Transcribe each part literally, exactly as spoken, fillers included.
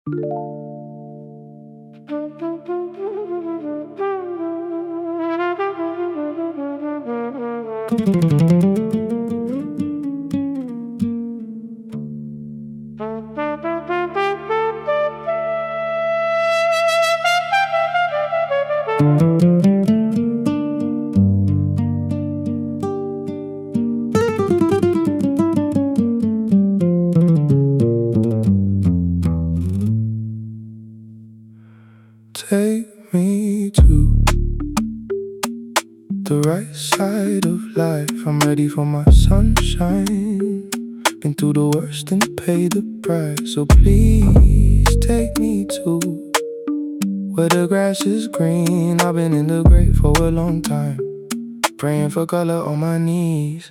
Take me to the right side of life. I'm ready for my sunshine. Been through the worst and paid the price. So please take me to where the grass is green. I've been in the gray for a long time, praying for color on my knees.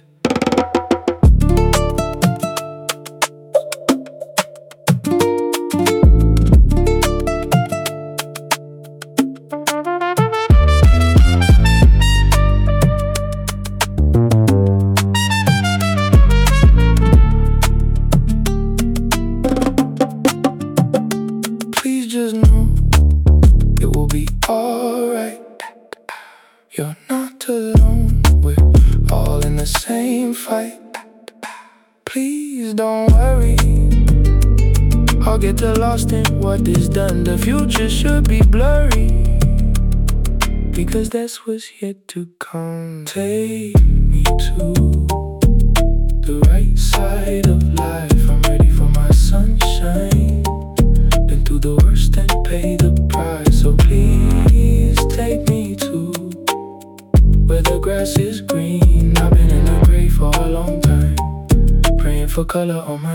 Please just know it will be alright. You're not alone, we're all in the same fight. Please don't worry, I'll get lost in what is done. The future should be blurry, because that's what's yet to come. Take me to the right side of life. I'm ready for my sunshine. Been through the worst and paid the price. So please take me to where the grass is green. I've been in the gray for a long time, praying for color on my